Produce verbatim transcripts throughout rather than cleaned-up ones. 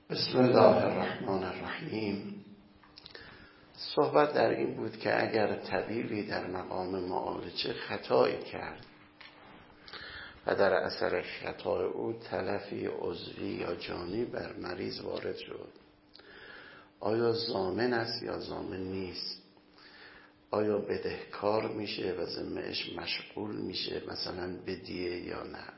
بسم الله الرحمن الرحیم. صحبت در این بود که اگر طبیبی در مقام معالجه خطایی کرد و در اثر خطای او تلفی عضوی یا جانی بر مریض وارد شد، آیا ضامن است یا ضامن نیست؟ آیا بدهکار میشه و ذمه‌اش مشغول میشه مثلا به دیه یا نه؟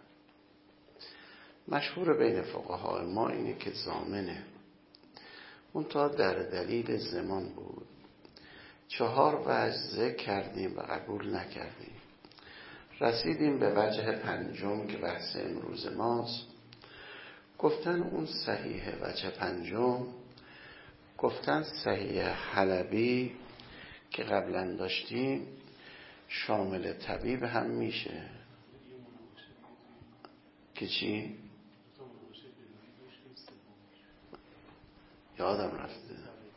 مشهور بین فقهای ما اینه که ضامنه. اون تا در دلیل زمان بود. چهار وجه ذکر کردیم و قبول نکردیم. رسیدیم به وجه پنجم که بحث امروز ماست. گفتن اون صحیح وجه پنجم، گفتن صحیح حلبی که قبلا داشتیم شامل طبیب هم میشه. که چی؟ یادم رفته.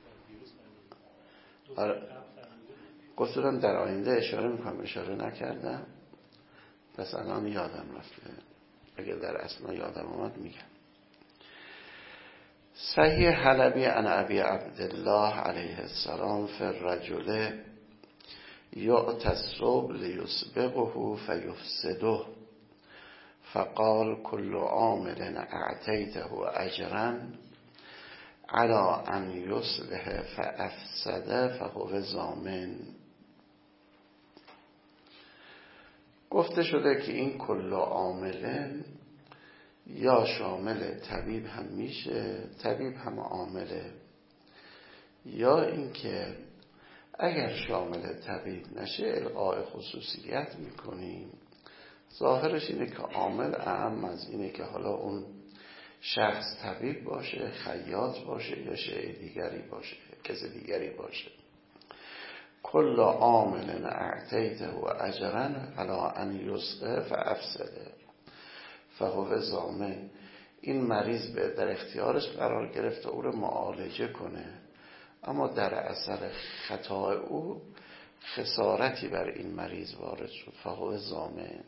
آره. گفتم در آینده اشاره میکنم، اشاره نکردم، پس الان یادم رفته. اگر در اصلا یادم آمد میگم. صحیح حلبی عن ابی عبدالله علیه السلام فی الرجل یعطی الصبح لیسبقه فیفسده فقال كل عامل اعطیته اجرا على ان یصلح فافسد فهو ضامن. گفته شده که این کل عامل یا شامل طبیب هم میشه، طبیب هم عامله، یا اینکه اگر شامل طبیب نشه الغاء خصوصیت میکنیم. ظاهرش اینه که عامل اعم از اینه که حالا اون شخص طبیب باشه، خیاط باشه یا شیء دیگری باشه، کس دیگری باشه. کل عامل اعطیته و اجرا علی ان یصلح فافسده فهو ضامن. این مریض به در اختیارش قرار گرفته او رو معالجه کنه، اما در اثر خطای او خسارتی بر این مریض وارد شد، فهو ضامن.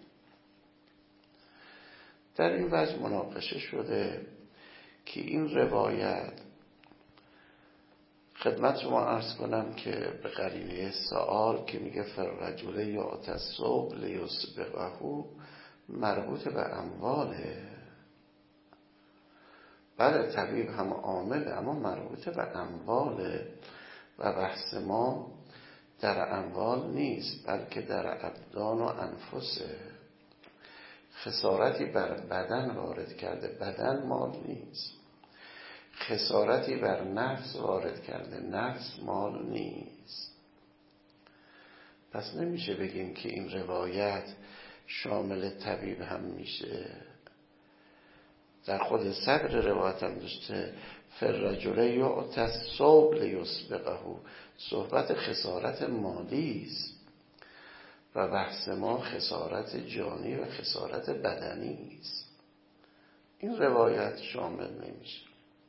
در این وجه مناقشه شده که این روایت، خدمت شما عرض کنم که به قرینه سؤال که میگه فررجل یعطی الصبح لیسبقه مربوط به امواله. بله طبیب هم عامله، اما مربوط به امواله و بحث ما در اموال نیست بلکه در ابدان و انفسه. خسارتی بر بدن وارد کرده، بدن مال نیست. خسارتی بر نفس وارد کرده، نفس مال نیست. پس نمیشه بگیم که این روایت شامل طبیب هم میشه. در خود صدر روایت هم داشته فررجل یعطی الصبح لیسبقه، صحبت خسارت مالی است و بحث ما خسارت جانی و خسارت بدنی است. این روایت شامل نمیشه.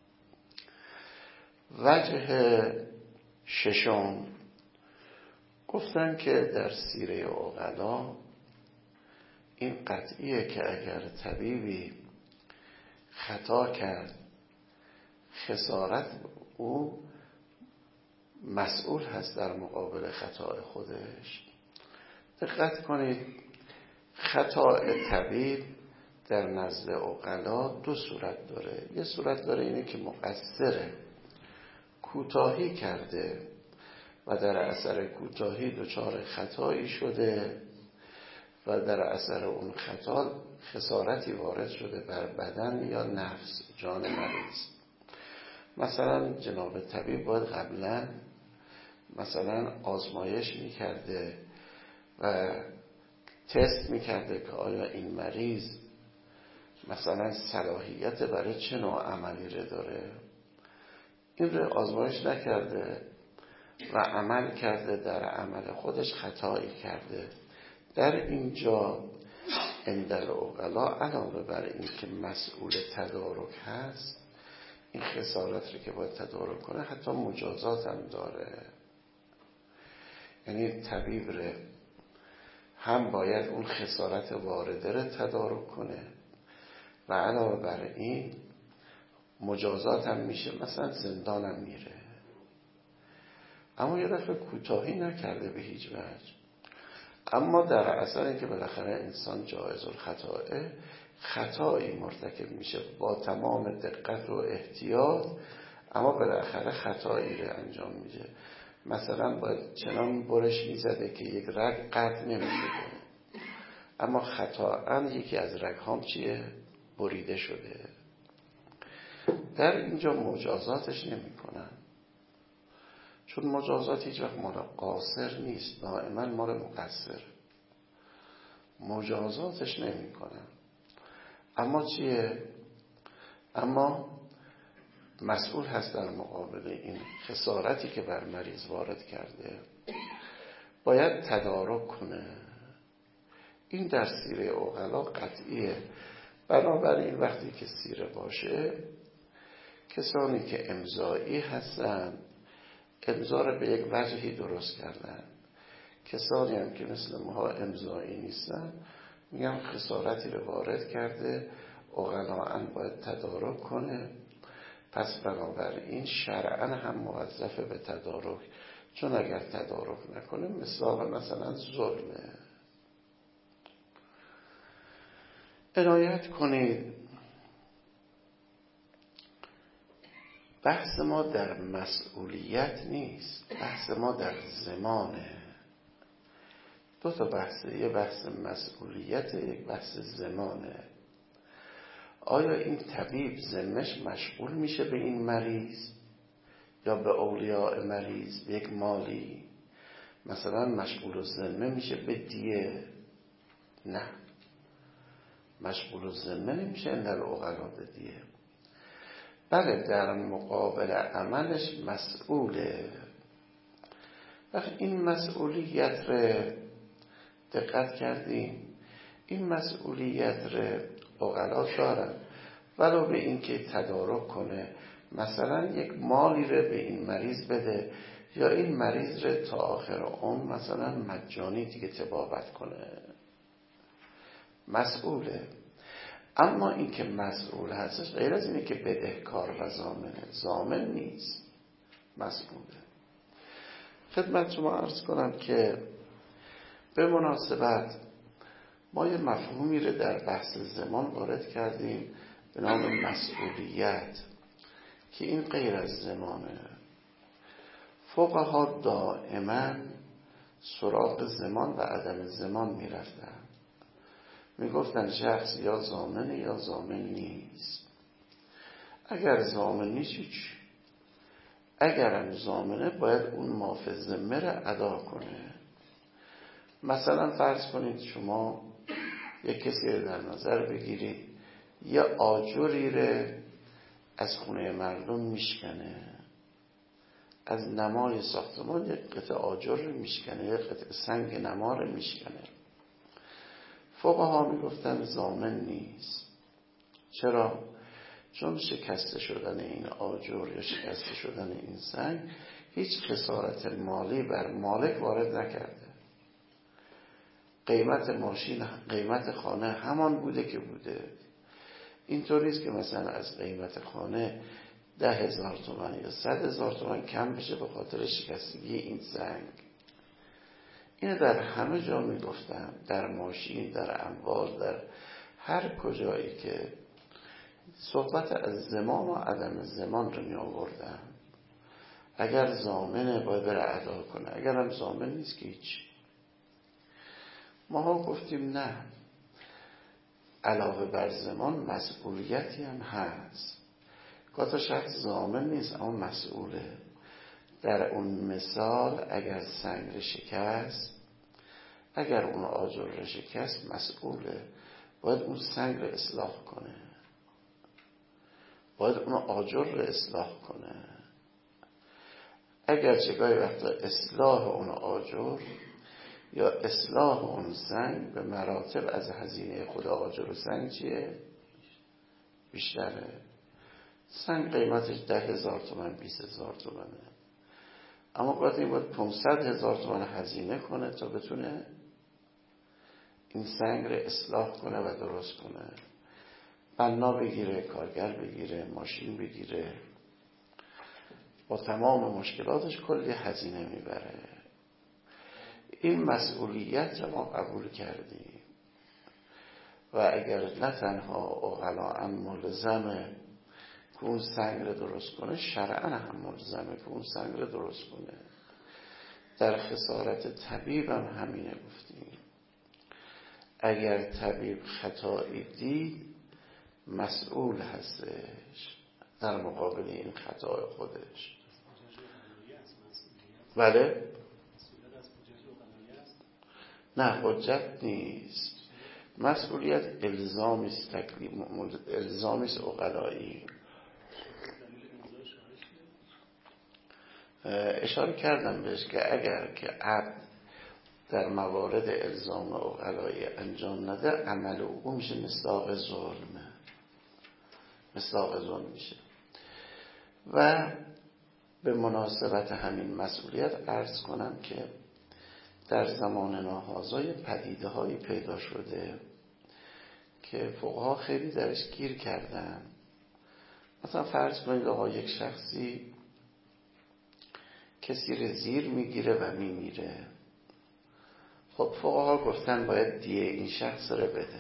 وجه ششم، گفتن که در سیره عقلا این قطعیه که اگر طبیبی خطا کرد خسارت او مسئول هست در مقابل خطای خودش. دقت کنید، خطای طبیب در نزد عقلا دو صورت داره. یه صورت داره اینه که مقصره، کوتاهی کرده و در اثر کوتاهی دچار خطایی شده و در اثر اون خطا خسارتی وارد شده بر بدن یا نفس، جان مریض. مثلا جناب طبیب باید قبلا مثلا آزمایش میکرده و تست میکرده که آیا این مریض مثلا صلاحیت برای چه نوع عملی رو داره. این رو آزمایش نکرده و عمل کرده، در عمل خودش خطایی کرده. در اینجا اندل عقلا علاوه بر این که مسئول تدارک هست، این خسارت رو که باید تدارک کنه حتی مجازات هم داره. یعنی طبیب رو هم باید اون خسارت وارده رو تدارک کنه و علاوه بر این مجازات هم میشه، مثلا زندانم میره، اما یه دفعه کوتاهی نکرده به هیچ وجه. اما در اثر اینکه بالاخره انسان جایز الخطاه، خطایی مرتکب میشه با تمام دقت و احتیاط، اما بالاخره خطایی رو انجام میده. مثلا باید چنان برش میزده که یک رگ قطع نمیشه، اما خطااً یکی از رگ‌هام چیه؟ بریده شده. در اینجا مجازاتش نمی کنن، چون مجازات هیچ وقت مال قاصر نیست، دائما مال مقصر. مجازاتش نمی کنن. اما چیه؟ اما مسئول هست در مقابل این خسارتی که بر مریض وارد کرده، باید تدارک کنه. این در سیره عقلا قطعیه. بنابراین وقتی که سیره باشه، کسانی که امضایی هستن امضا رو به یک وجهی درست کردن، کسانی هم که مثل ما امضایی نیستن میگم خسارتی رو وارد کرده، عقلاً باید تدارک کنه. پس بنابراین شرعاً هم موظفه به تدارک، چون اگر تدارک نکنه مثال مثلا ظلمه. عنایت کنید بحث ما در مسئولیت نیست، بحث ما در زمانه. دو تا بحثه، یه بحث مسئولیت، یک بحث زمانه. آیا این طبیب ذمش مشغول میشه به این مریض یا به اولیاء مریض، به یک مالی مثلا مشغول الذمه میشه به دیه؟ نه، مشغول الذمه نمیشه این در عقلا به دیه. بله در مقابل عملش مسئوله. وقت این مسئولیت رو دقت کردیم، این مسئولیت رو عقلا دارن، ولو به این که تدارک کنه، مثلا یک مالی رو به این مریض بده یا این مریض رو تا آخر عمر مثلا مجانی دیگه طبابت کنه، مسئوله. اما این که مسئول هستش غیر از اینه که بدهکار و ضامنه، ضامن نیست، مسئوله. خدمت شما عرض کنم که به مناسبت ما یه مفهومی رو در بحث زمان وارد کردیم به نام مسئولیت که این غیر از زمانه. فقها دائما سراغ زمان و عدم زمان می رفتن، می گفتن شخص یا ضامنه یا ضامن نیست. اگر ضامن نیست هیچ، اگرم ضامنه باید اون ما فی الذمه رو ادا کنه. مثلا فرض کنید شما یک کسی رو در نظر بگیرید یه آجری رو از خونه مردم میشکنه، از نمای ساختمان یک قطعه آجر رو میشکنه، یک قطعه سنگ نما رو میشکنه. فقها میگفتن ضامن نیست. چرا؟ چون شکسته شدن این آجر یا شکسته شدن این سنگ هیچ خسارت مالی بر مالک وارد نکرده. قیمت ماشین، قیمت خانه همان بوده که بوده. اینطوریست که مثلا از قیمت خانه ده هزار تومن یا صد هزار تومن کم بشه به خاطر شکستگی این سنگ. اینو در همه جا میگفتم، در ماشین، در اموال، در هر کجایی که صحبت از زمان و عدم زمان رو می آوردم. اگر ضامنه باید بره ادا کنه، اگر هم ضامن نیست که هیچ. ما ها گفتیم نه، علاوه بر زمان مسئولیتی هم هست. گاتا شخص ضامن نیست اما مسئوله. در اون مثال اگر سنگ شکست، اگر اون آجر شکست، مسئوله. باید اون سنگ رو اصلاح کنه، باید اون آجر رو اصلاح کنه. اگر چه گاهی وقتا اصلاح اون آجر یا اصلاح اون سنگ به مراتب از هزینه خود آجر و سنگ چیه؟ بیشتره. سنگ قیمتش ده هزار تومن، بیست هزار تومنه، اما باید این باید پانصد هزار تومن هزینه کنه تا بتونه این سنگ رو اصلاح کنه و درست کنه. بنا بگیره، کارگر بگیره، ماشین بگیره، با تمام مشکلاتش کلی هزینه میبره. این مسئولیت رو ما قبول کردیم و اگر نه تنها عقلاً ملزمه که اون سنگ رو درست کنه، شرعاً هم ملزمه که اون سنگ رو درست کنه. در خسارت طبیب هم همینه گفتیم. اگر طبیب خطایی دید مسئول هستش در مقابل این خطای خودش. بله؟ نه حجت نیست. مسئولیت الزامی است، تکلیف الزامی است عقلایی. اشاره کردم بهش که اگر که عبد در موارد الزام عقلایی انجام نده، عمل او میشه مصداق ظلمه، مصداق ظلم میشه. و به مناسبت همین مسئولیت عرض کنم که در زمان ناهازای پدیده هایی پیدا شده که فقها خیلی درش گیر کردن. مثلا فرض کنید آقا یک شخصی کسی رو زیر میگیره و میمیره. خب فقها گفتن باید دیه این شخص رو بده.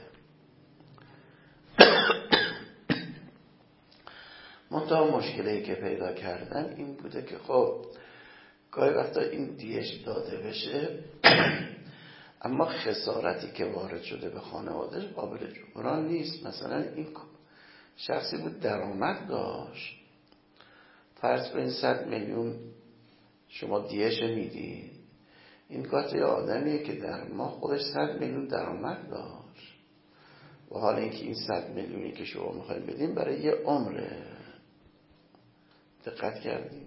منتها مشکلی که پیدا کردن این بوده که خب گاهی وقتا این دیهش داده بشه اما خسارتی که وارد شده به خانوادهش قابل جبران نیست. مثلا این شخصی بود درآمد داشت، فرض کنید صد میلیون شما دیهش میدی، این قاطع آدمیه که در ماه خودش صد میلیون درآمد داشت و حالا اینکه این صد میلیونی که شما میخواید بدین برای یه عمره. دقت کردیم؟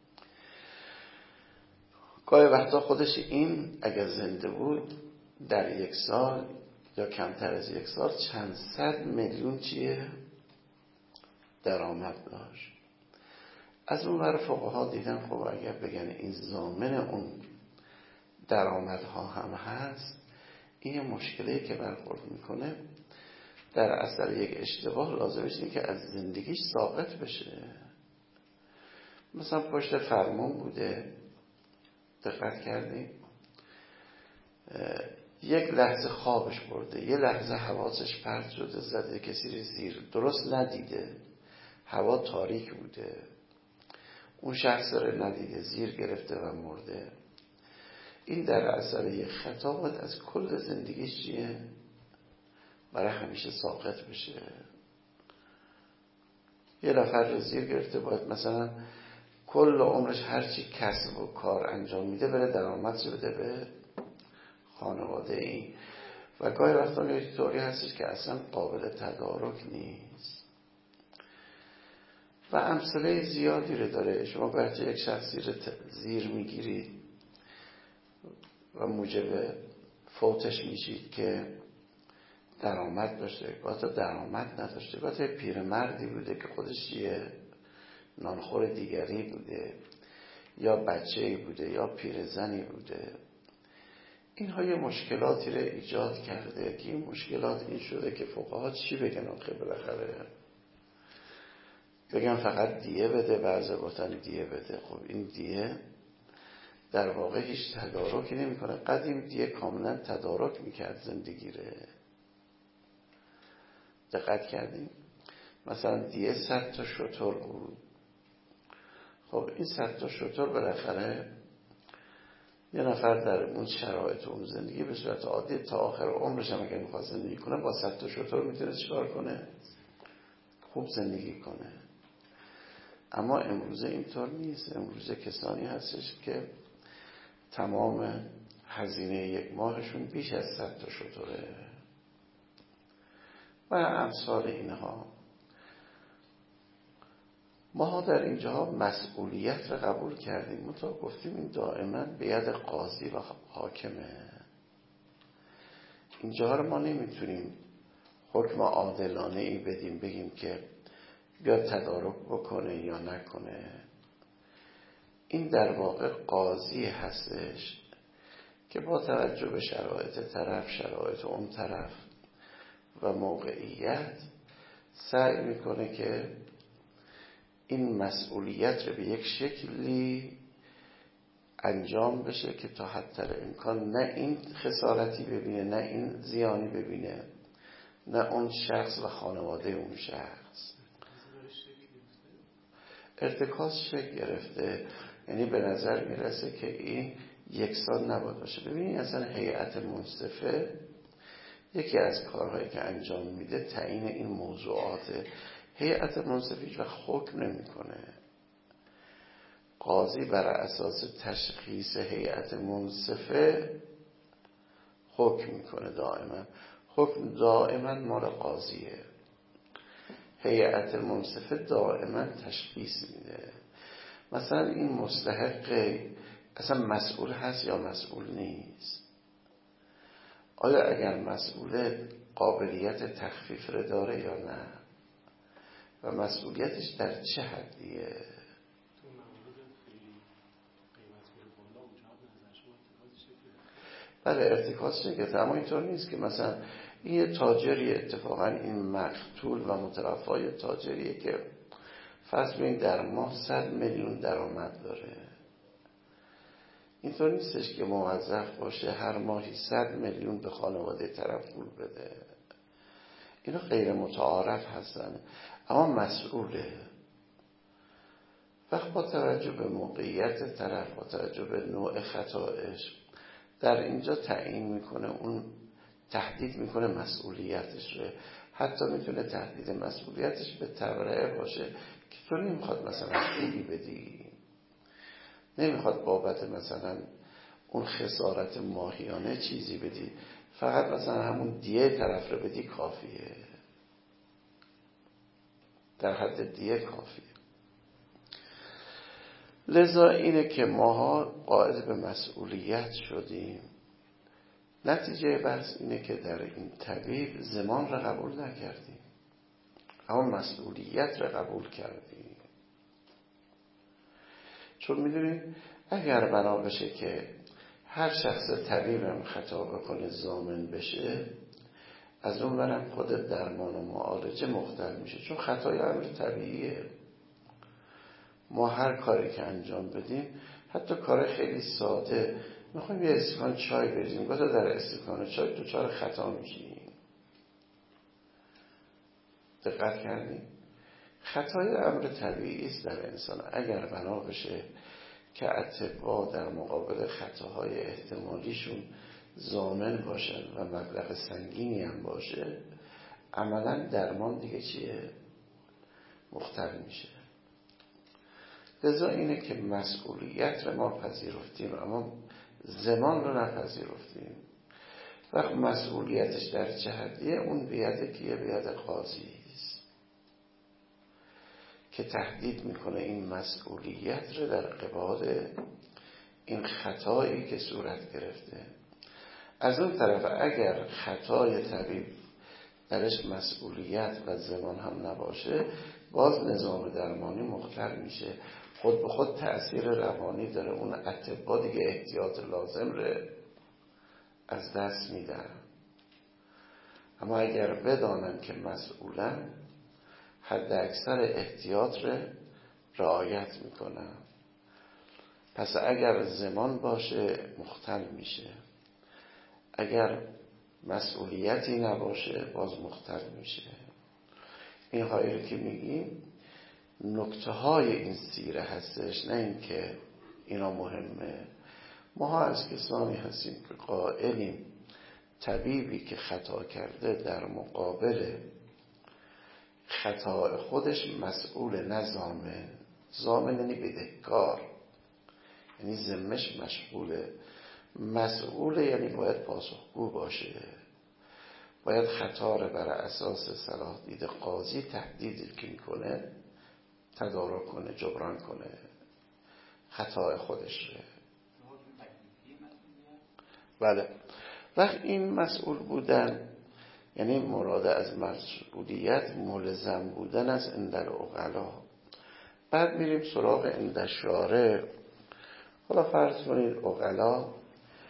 گاهی وقتا خودش این اگر زنده بود در یک سال یا کمتر از یک سال چند صد میلیون چیه درآمد داشت. از اون ور فقها دیدن خب اگر بگن این ضامن اون درآمدها هم هست، این مشکلی که برخورد میکنه در اثر یک اشتباه لازمش اینه که از زندگیش ساقط بشه. مثلا پشت فرمان بوده، دقت کردیم؟ یک لحظه خوابش برده، یه لحظه حواسش پرت شده، زده کسی رو زیر، درست ندیده، هوا تاریک بوده، اون شخص رو ندیده، زیر گرفته و مرده. این در اثر یک خطا باید از کل زندگیش چیه؟ برای همیشه ساقط بشه. یه نفر رو زیر گرفته باید مثلا کل عمرش هرچی کسب و کار انجام میده بره درآمدش بده به خانواده این. و گاهی وقتا یه طوری هستش که اصلا قابل تدارک نیست و امثله زیادی رو داره. شما وقتی یک شخصی رو زیر میگیرید و موجب فوتش میشید که درآمد داشته، گاهی درآمد نداشته، گاهی پیرمردی بوده که خودش یه نانخور دیگری بوده، یا بچه‌ای بوده، یا پیرزنی بوده. اینها یه مشکلاتی رو ایجاد کرده که این مشکلات این شده که فقها چی بگن آخه بالاخره؟ بگن فقط دیه بده، بعضی گفتن دیه بده. خب این دیه در واقع هیچ تدارکی نمی کنه. قدیم دیه کاملا تدارک میکرد زندگی رو. دقت کردیم؟ مثلا دیه صد تا شتر بود. خب این صد تا شتر بالاخره یه نفر در اون شرایط اون زندگی به صورت عادی تا آخر عمرش هم اگر میخواد زندگی کنه با صد تا شتر میتونه چیکار کنه؟ خوب زندگی کنه. اما امروزه اینطور نیست. امروزه کسانی هستش که تمام هزینه یک ماهشون بیش از صد تا شتره و امثال اینها. ما در اینجا مسئولیت رو قبول کردیم، منتها گفتیم این دائما به ید قاضی و حاکمه. اینجا رو ما نمیتونیم حکم عادلانه ای بدیم بگیم که بیا تدارک بکنه یا نکنه. این در واقع قاضی هستش که با توجه به شرایط طرف، شرایط اون طرف و موقعیت سعی میکنه که این مسئولیت رو به یک شکلی انجام بشه که تا حد امکان نه این خسارتی ببینه، نه این زیانی ببینه، نه اون شخص و خانواده اون شخص. ارتکاز شکل گرفته، یعنی به نظر میرسه که این یکسان نباید باشه. ببینید اصلا هیئت منصفه یکی از کارهایی که انجام میده تعیین این موضوعات. هیئت منصفه هیچ وقت حکم نمیکنه. قاضی بر اساس تشخیص هیئت منصفه حکم میکنه. دائما حکم دائما مال قاضیه. هیئت منصفه دائما تشخیص میده. مثلا این مستحق اصلا مسئول هست یا مسئول نیست؟ آیا اگر مسئول قابلیت تخفیف رو داره یا نه؟ و مسئولیتش در چه حدیه؟ بله ارتکاز شکل، اما اینطور نیست که مثلا این یه تاجری، اتفاقا این مقتول و متوفای تاجریه که فرض ببین در ماه صد میلیون درآمد داره. اینطور نیستش که موظف باشه هر ماهی صد میلیون به خانواده طرف پول بده. اینا غیر متعارف هستن، اما مسئوله. وقت با توجه به موقعیت طرف، با توجه به نوع خطایش، در اینجا تعیین میکنه، اون تهدید میکنه مسئولیتش رو. حتی میتونه تهدید مسئولیتش به تبرئه باشه که تو نمیخواد مثلا پولی بدی، نمیخواد بابت مثلا اون خسارت ماهیانه چیزی بدی، فقط مثلا همون دیه طرف رو بدی کافیه، در حد دیه کافیه. لذا اینه که ماها قائل به مسئولیت شدیم. نتیجه بحث اینه که در این طبیب زمان را قبول نکردیم، اما مسئولیت را قبول کردیم. چون میدونیم اگر بنا بشه که هر شخص طبیبم خطا بکنه ضامن بشه، از اون برم خود درمان و معالجه مختل میشه. چون خطای امر طبیعیه. ما هر کاری که انجام بدیم، حتی کار خیلی ساده، میخوایم یه استکان چای بریزیم، گاهی در استکان چای دوچار خطا میشیم. دقت کردیم؟ خطای امر طبیعی است در انسان. اگر بنا بشه که اطباء در مقابل خطاهای احتمالیشون ضامن باشن و مبلغ سنگینی هم باشه، عملا درمان دیگه چیه؟ مختل میشه. لذا اینه که مسئولیت رو ما پذیرفتیم، اما زمان رو نپذیرفتیم. وقت مسئولیتش در چه حدیه؟ اون بیاد که یه بیاد قاضی است که تهدید میکنه این مسئولیت رو در قبال این خطایی که صورت گرفته. از اون طرف اگر خطای طبیب درش مسئولیت و زمان هم نباشه، باز نظام درمانی مختل میشه، خود به خود تأثیر روانی داره. اون اطباء دیگه احتیاط لازم رو از دست میدن. اما اگر بدانن که مسئولن، حد اکثر احتیاط رو رعایت میکنن. پس اگر زمان باشه مختل میشه، اگر مسئولیتی نباشه باز مختل میشه. این هایی رو که میگیم نکته های این سیره هستش، نه این که اینا مهمه. ما از کسانی هستیم که قائلیم طبیبی که خطا کرده در مقابل خطا خودش مسئول، نه ضامن. ضامن یعنی بدهکار، یعنی ذمش مشغوله. مسئول یعنی باید پاسخگو باشه، باید خطا رو بر اساس صلاح دید قاضی تهدید که میکنه تدارک کنه، جبران کنه خطای خودش رو. بله. وقت این مسئول بودن یعنی مراد از مسئولیت ملزم بودن از اندر عقلا. بعد میریم سراغ اندر شارع. حالا فرض کنید عقلا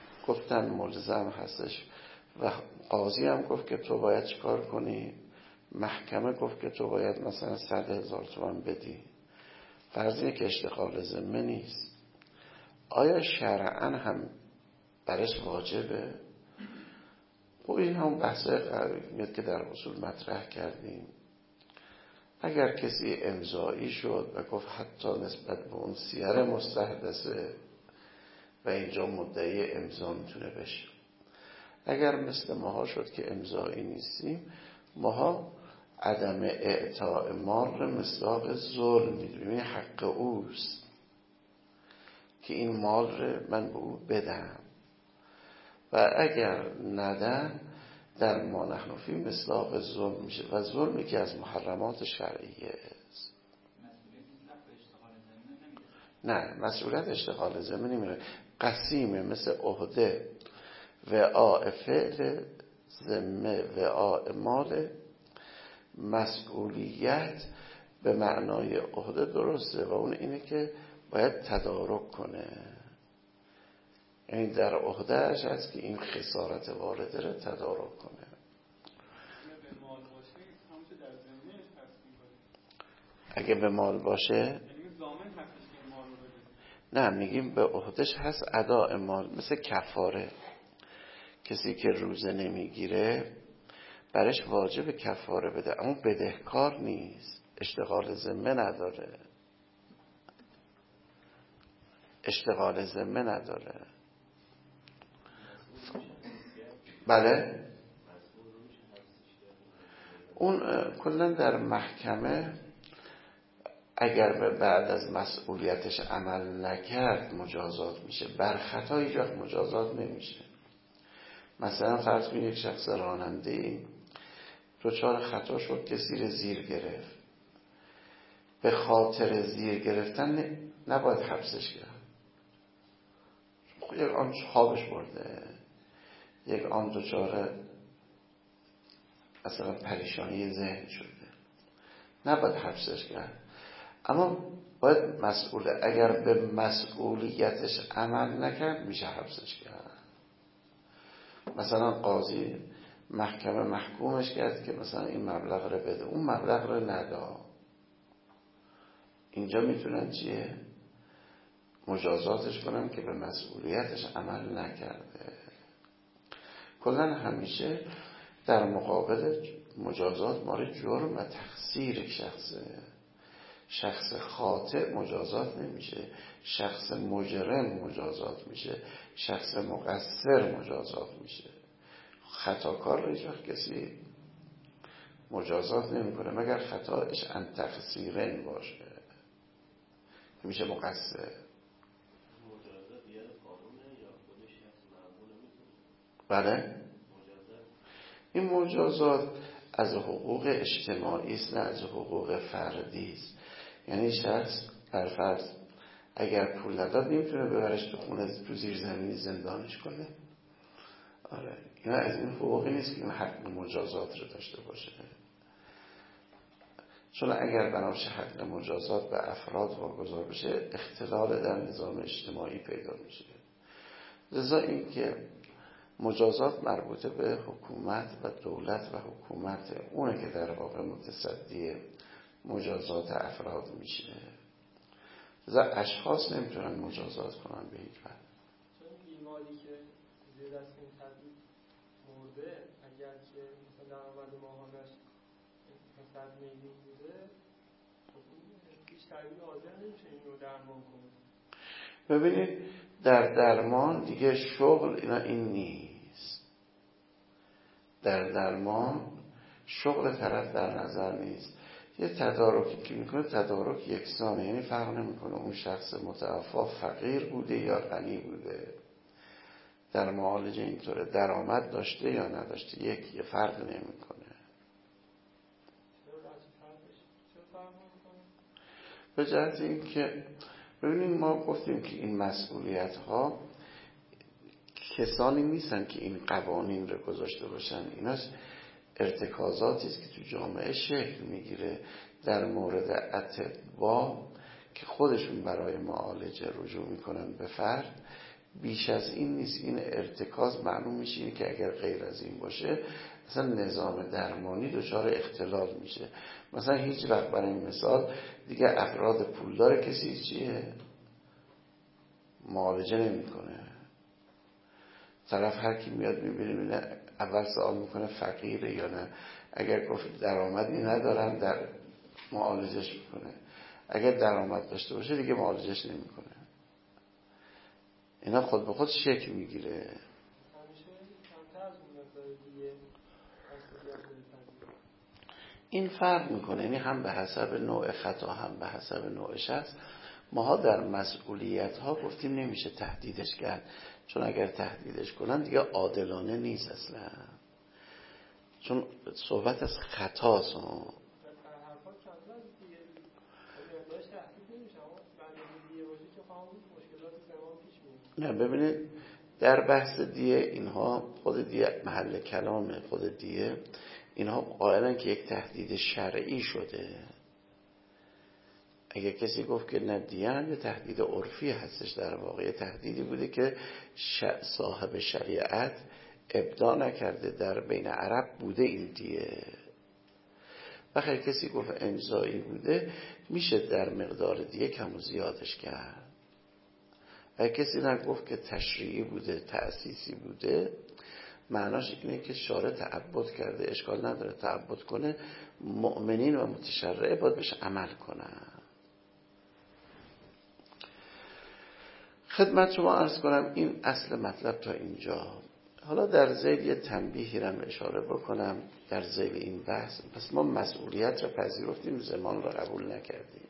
گفتن ملزم هستش و قاضی هم گفت که تو باید چیکار کنی؟ محکمه گفت که تو باید مثلا صد هزار تومان بدی، فرض که اشتغال ذمه نیست، آیا شرعاً هم برش واجبه؟ خب این هم بحثه قرار که در اصول مطرح کردیم. اگر کسی امضایی شد و گفت حتی نسبت به اون سیر مستحدثه و اینجا مدعی امضا میتونه بشه، اگر مثل ماها شد که امضایی نیستیم، ماها عدم اعطاء مال رو مصداق ظلم میدونیم، حق اوست که این مال رو من به او بدم و اگر ندم در ما نحن فی مصداق ظلم میشه و ظلمی که از محرمات شرعیه است. نه، مسئولیت اشتغال ذمه نمیره، قسیمه، مثل عهده وعاء فعل ذمه وعاء مال. مسئولیت به معنای عهده درسته و اون اینه که باید تدارک کنه، یعنی در عهدهش هست که این خسارت وارده رو تدارک کنه. اگه به مال باشه نه، میگیم به عهدهش هست اداء مال، مثل کفاره. کسی که روزه نمیگیره برش واجب کفاره بده، اما بدهکار نیست، اشتغال ذمه نداره، اشتغال ذمه نداره. بله، اون کلا در محکمه اگر به بعد از مسئولیتش عمل نکرد مجازات میشه، بر خطا هیچ وقت مجازات نمیشه. مثلا فرض کنید یک شخص راننده‌ای دچار خطا شد که زیر زیر گرفت، به خاطر زیر گرفتن نباید حبسش کرد، یک آن خوابش برده، یک آن دچار مثلا پریشانی ذهن شده، نباید حبسش کرد، اما باید مسئول، اگر به مسئولیتش عمل نکرد میشه حبسش کرد. مثلا قاضی محکمه محکومش کرد که مثلا این مبلغ رو بده، اون مبلغ رو ندا، اینجا میتونن چیه؟ مجازاتش کنن که به مسئولیتش عمل نکرده. کلا همیشه در مقابل مجازات مال جرم و تقصیر شخصه، شخص خاطئ مجازات نمیشه، شخص مجرم مجازات میشه، شخص مقصر مجازات میشه. خطاکار رو هیچ وقت کسی مجازات نمیکنه مگر خطایش ان تقصیرن باشه که میشه مقصر. مجازات بیاد قانونه یا خود شخص معموله میکنه؟ بله، این مجازات از حقوق اجتماعی است نه از حقوق فردی است. یعنی شخص بر فرض اگر پول نداد نمیتونه ببرش تو خونه تو زیر زمینی زندانش کنه. آره، اینا از این حقوقی نیست که این حق مجازات رو داشته باشه، چون اگر بنابراین حق مجازات به افراد واگذار بشه اختلال در نظام اجتماعی پیدا میشه. لذا این که مجازات مربوطه به حکومت و دولت و حکومت، اونه که در واقع متصدی مجازات افراد میشه. لذا اشخاص نمیتونن مجازات کنن به هیچ وجه. چون بیماری که زیر دست این تبدیل مرده اگر که مثلا درآمد ماهانش صد میلیون بوده هیچ طبیبی حاضر نمیشه این رو درمان کنه. ببینید در درمان دیگه شغل اینا این نیست، در درمان شغل طرف در نظر نیست، یه تدارکی که میکنه تدارک یکسانه، یعنی فرق نمیکنه اون شخص متوفا فقیر بوده یا غنی بوده، در معالجه اینطوره، درآمد داشته یا نداشته یک یه فرق نمیکنه. به جهت این که ببینید ما گفتیم که این مسئولیت ها کسانی نیستن که این قوانین رو گذاشته باشن، ایناش ارتکازاتی است که تو جامعه شکل میگیره در مورد اطباء که خودشون برای معالجه رجوع میکنن به فرد. بیش از این نیست، این ارتکاز معلوم میشه که اگر غیر از این باشه اصلا نظام درمانی دچار اختلال میشه. مثلا هیچ وقت برای این مثال دیگه افراد پولدار کسی چیه معالجه نمیکنه. طرف هر کی میاد میبینه اول سوال میکنه فقیره یا نه. اگر گفت درآمدی ندارم در معالجش میکنه. اگر درآمد داشته باشه دیگه معالجش نمیکنه. اینا خود به خود شکل میگیره. این فرق میکنه، یعنی هم به حسب نوع خطا هم به حسب نوع شخص. ماها در مسئولیت ها گفتیم نمیشه تهدیدش کرد، چون اگر تهدیدش کنن دیگه عادلانه نیست اصلا، چون صحبت از خطاست. نه ببینید در بحث دیه اینها خود دیه محل کلامه، خود دیه اینها قائلن که یک تهدید شرعی شده. اگه کسی گفت که نه دیه هم یه تهدید عرفی هستش، در واقع تهدیدی بوده که صاحب شریعت ابداع نکرده، در بین عرب بوده این دیه. وقتی کسی گفت امضایی بوده میشه در مقدار دیه کم و زیادش کرد. اگه کسی نگفت که تشریعی بوده تأسیسی بوده، معناش اینه که شارع تعبد کرده، اشکال نداره تعبد کنه، مؤمنین و متشرعه باید بهش عمل کنن. خدمت شما عرض کنم این اصل مطلب تا اینجا. حالا در ذیل یه تنبیهی رو اشاره بکنم در ذیل این بحث. پس ما مسئولیت رو پذیرفتیم، زمان رو قبول نکردیم.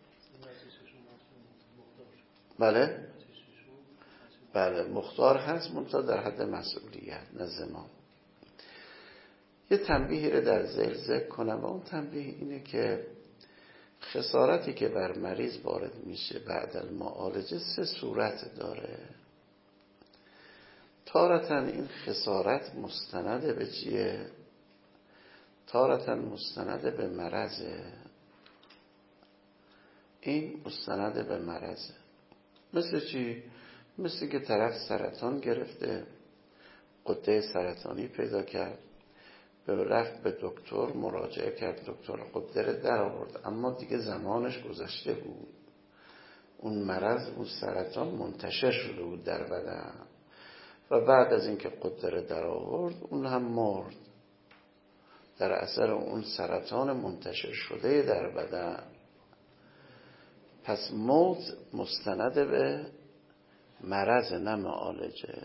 بله بله مختار هست، منتها در حد مسئولیت نه زمان. یه تنبیهی رو در ذیل ذکر کنم و اون تنبیه اینه که خسارتی که بر مریض وارد میشه بعد المعالجه سه صورت داره. تارةً این خسارت مستند به چیه؟ تارةً مستند به مرضه. این مستند به مرضه. مثل چی؟ مثل که طرف سرطان گرفته، غده سرطانی پیدا کرد، به رفت به دکتر مراجعه کرد، دکتر غده رو در آورد، اما دیگه زمانش گذشته بود. اون مرض، اون سرطان منتشر شده بود در بدن و بعد از اینکه غده رو در آورد اون هم مرد در اثر اون سرطان منتشر شده در بدن. پس موت مستند به مرض نه معالجه.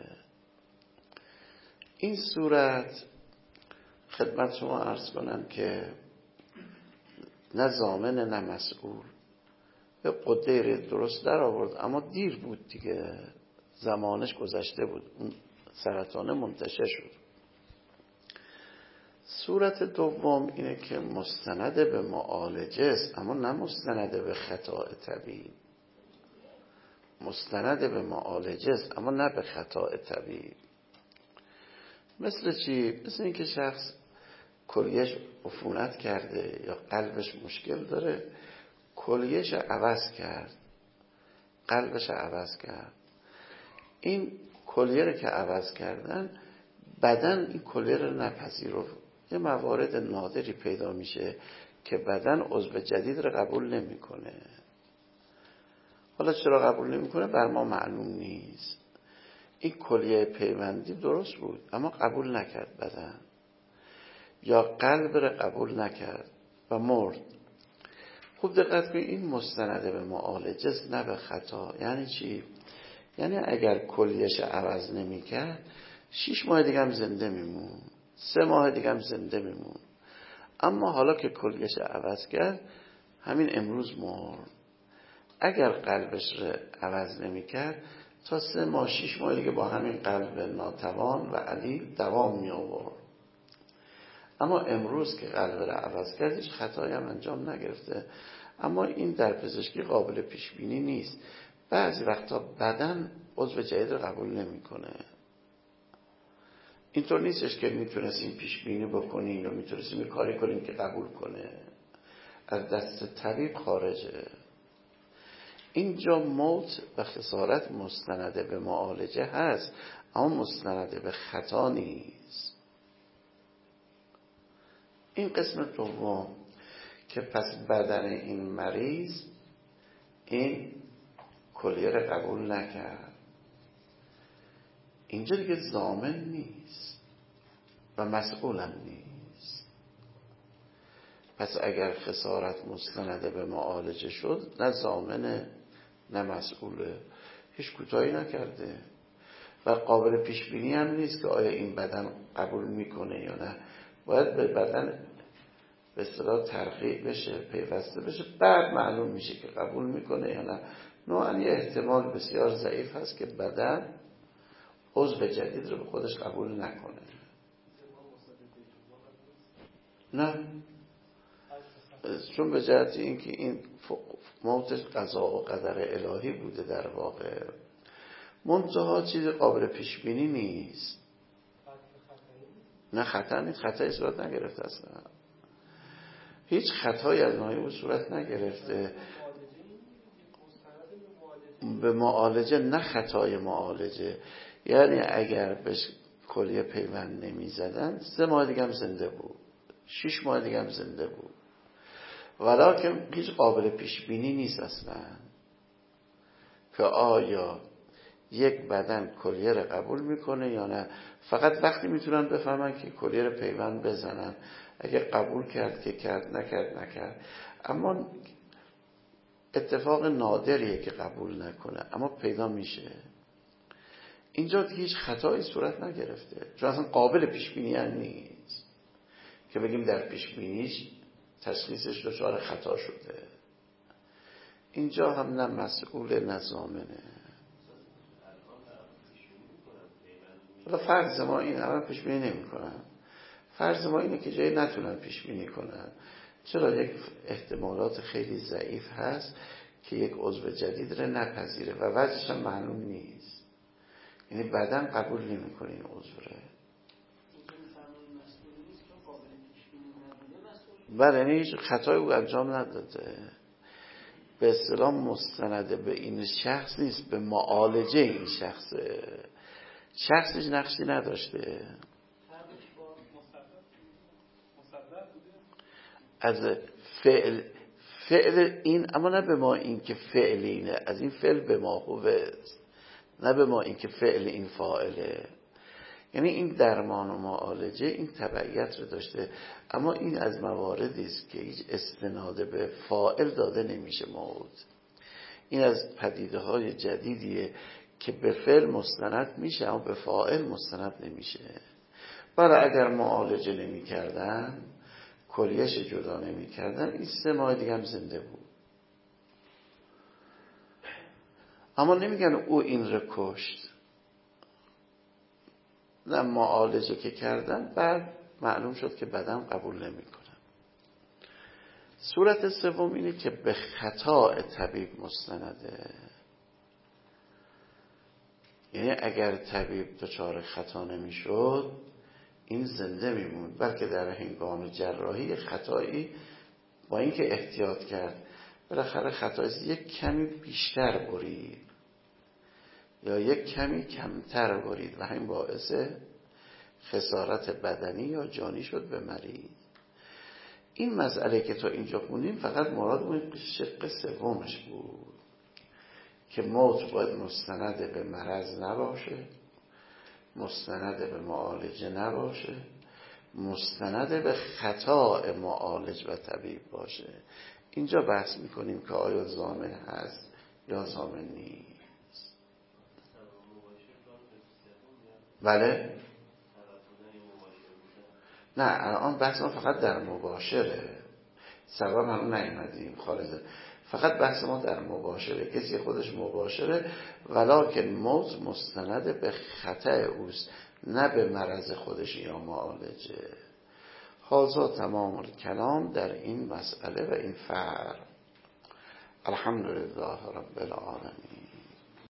این صورت خدمت شما عرض کنم که نه ضامن نه مسئول. به غده درست در آورد اما دیر بود دیگه، زمانش گذشته بود، اون سرطان منتشر شد. صورت دوم اینه که مستند به معالجه است اما نه مستند به خطا طبیب. مستند به معالجه است اما نه به خطا طبیب. مثل چی؟ مثل اینکه شخص کلیهش عفونت کرده یا قلبش مشکل داره، کلیهش عوض کرد، قلبش عوض کرد. این کلیه رو که عوض کردن بدن این کلیه رو نپذیرفت. یه موارد نادری پیدا میشه که بدن عضو جدید رو قبول نمیکنه. حالا چرا قبول نمیکنه بر ما معلوم نیست. این کلیه پیوندی درست بود اما قبول نکرد بدن، یا قلب رو قبول نکرد و مرد. خوب دقت کنید این مستند به معالجه است نه به خطا. یعنی چی؟ یعنی اگر کلیهش عوض نمیکرد شش ماه دیگه هم زنده میمون، سه ماه دیگه هم زنده میمون. اما حالا که کلیهش عوض کرد همین امروز مرد. اگر قلبش رو عوض نمیکرد تا سه ماه شش ماه دیگه با همین قلب ناتوان و علیل دوام می آورد. اما امروز که قلب رو عوض کرد هیچ خطایی هم انجام نگرفته. اما این در پزشکی قابل پیش بینی نیست. بعضی وقتا بدن عضو جدید رو قبول نمیکنه. اینطور نیستش که میتونستیم پیش بینی بکنیم یا میتونستیم کاری کنیم که قبول کنه. از دست طبیب خارجه. اینجا موت و خسارت مستند به معالجه هست اما مستند به خطا نیست. این قسم دوم که پس بدن این مریض این کلیه رو قبول نکرد، اینجا دیگه ضامن نیست و مسئولم نیست. پس اگر خسارت مستنده به معالجه شد، نه ضامنه نه مسئوله، هیچ کوتاهی نکرده و قابل پیش بینی هم نیست که آیا این بدن قبول میکنه یا نه. باید به بدن به اصطلاح ترقیع بشه، پیوسته بشه، بعد معلوم میشه که قبول میکنه یا نه. نوعا یه احتمال بسیار ضعیف هست که بدن عضو جدید رو به خودش قبول نکنه. نه، چون به جهت اینکه این موتش قضا و قدر الهی بوده در واقع، منتها چیز قابل پیش بینی نیست. نه خطا نیست، خطایی صورت نگرفته اصلا، هیچ خطایی از نوعی او صورت نگرفته. به معالجه، نه خطای معالجه. یعنی اگر بهش کلیه پیوند نمی زدن سه ماه دیگه هم زنده بود، شش ماه دیگه هم زنده بود، ولیکن هیچ قابل پیش بینی نیست اصلا که آیا یک بدن کلیه رو قبول میکنه یا نه. فقط وقتی میتونن بفهمن که کلیه رو پیوند بزنن، اگه قبول کرد که کرد، نکرد نکرد. اما اتفاق نادریه که قبول نکنه، اما پیدا میشه. اینجا هیچ خطایی صورت نگرفته، چون اصلا قابل پیش بینی هم نیست که بگیم در پیش بینیش تشخیصش دچار خطا شده. اینجا هم نه مسئول نه ضامنه. حالا فرض ما این الان پیش بینی نمی‌کنن، فرض ما اینه که جایی نتونن پیش بینی کنن، چرا یک احتمالات خیلی ضعیف هست که یک عضو جدید رو نپذیره و وجهش هم معلوم نیست، یعنی بدن قبول نمی‌کنه این عضو رو. بله، یعنی هیچ خطایی او انجام نداده، به اصطلاح مستنده به این شخص نیست، به معالجه این شخصه. شخصش نقشی نداشته، از فعل فعل این، اما نه به ما این که فعل اینه، از این فعل به ما هوه، نه به ما این که فعل این فاعله. یعنی این درمان و معالجه این تبعیت رو داشته، اما این از مواردی است که هیچ استناد به فاعل داده نمیشه موت. این از پدیده های جدیدیه که به فعل مستند میشه اما به فاعل مستند نمیشه. برای اگر معالجه نمی کردن، کلیهش جدا نمی کردن، این سه ماه دیگه هم زنده بود. اما نمیگن او این رو کشت، نه، معالجه که کردن بعد معلوم شد که بدن قبول نمی کنه. صورت سوم اینه که به خطا طبیب مستنده، یعنی اگر طبیب دچار خطا نمی شد این زنده میموند، بلکه در هنگام جراحی خطایی با اینکه احتیاط کرد بالاخره خطایی یک کمی بیشتر برید یا یک کمی کمتر برید و همین باعث خسارت بدنی یا جانی شد به مریض. این مسئله که تا اینجا خوندیم فقط مراد اون شق سومش بود که موت باید مستند به مرض نباشه، مستند به معالجه نباشه، مستند به خطا معالج و طبیب باشه. اینجا بحث میکنیم که آیا ضامن هست یا ضامن نیست. بله؟ نه، الان بحث ما فقط در مباشره، سبب هم نیومدیم خالصه، فقط بحث ما در مباشره. کسی خودش مباشره ولکن موت مستند به خطا اوست، نه به مرض خودش یا معالجه. هذا تمام الکلام در این مسئله و این فرق. الحمدلله رب العالمین.